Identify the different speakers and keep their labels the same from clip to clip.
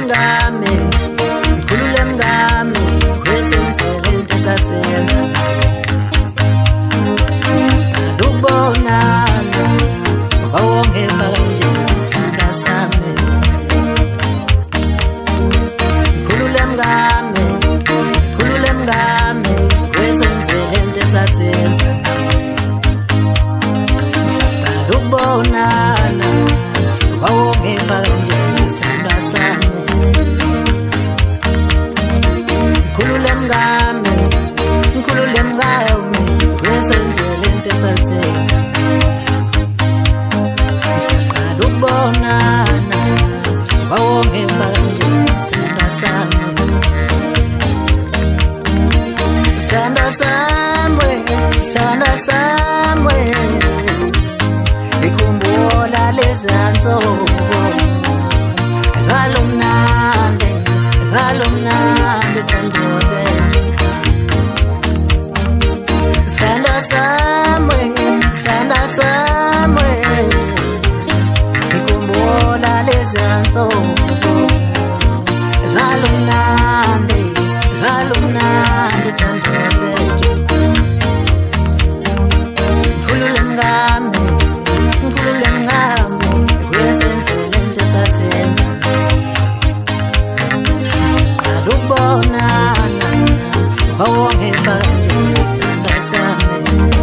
Speaker 1: mngame ngikhulule mngame wesenzele into sasenza lubonana ngoba wongepha kanje isithanda sami ngikhulule mngame wesenzele into sasenza lubonana ngoba wongepha kanje isithanda sami ngikhulule mngame wesenzele into sasenza lubonana ngoba wongepha kanje isithanda sami Stand somewhere ikhumbula lezansuku ngalomnandi thandole Stand somewhere ikhumbula lezansuku ngalomnandi thandole ngikhulule mngame wesenzele into sasenza lubonana wawongepha kanje isithanda sami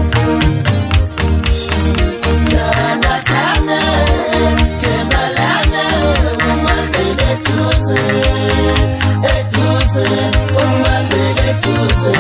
Speaker 1: isithanda sami tembalana umambele tuze umambele tuze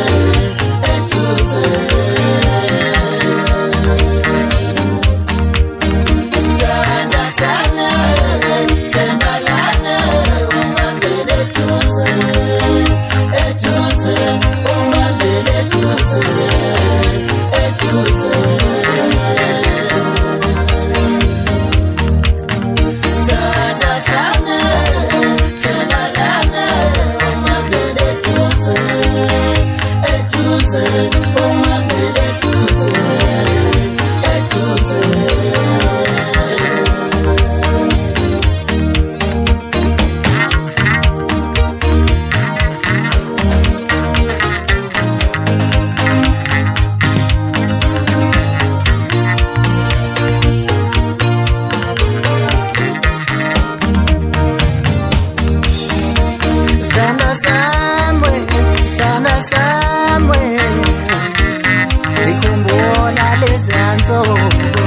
Speaker 1: Stand somewhere ikhumbula lezansuku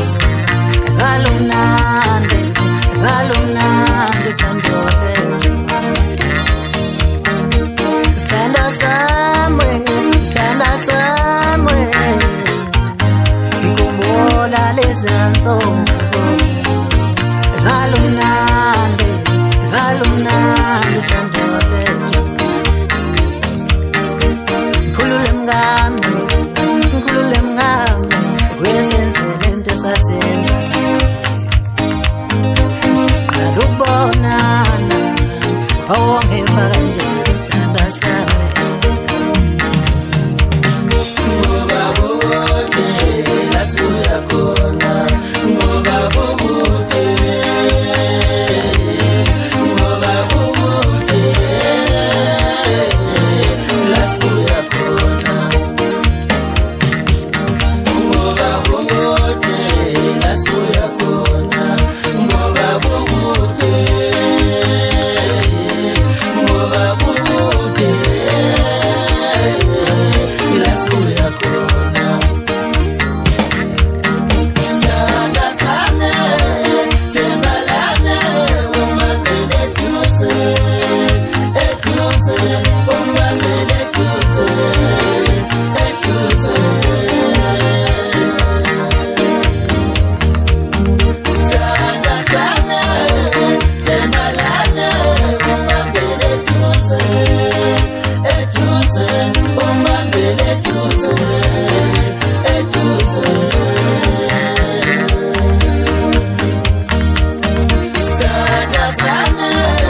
Speaker 1: ngalomnandi thandole Stand somewhere ikhumbula lezansuku ngalomnandi thandole ngikhulule mngame wesenzele into sasenza lubonana wawongepha kanje isithanda sami ngoba kude lasibuya khona ngoba kude lasibuya khona Stand